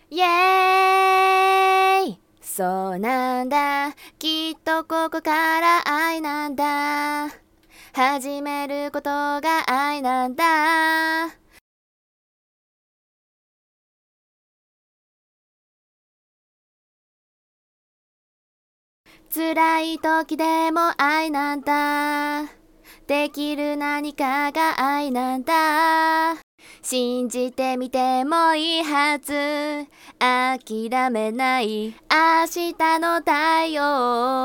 イエーイ、そうなんだ、きっとここから愛なんだ、始めることが愛なんだ。辛い時でも愛なんだ、できる何かが愛なんだ、信じてみてもいいはず、諦めない明日の太陽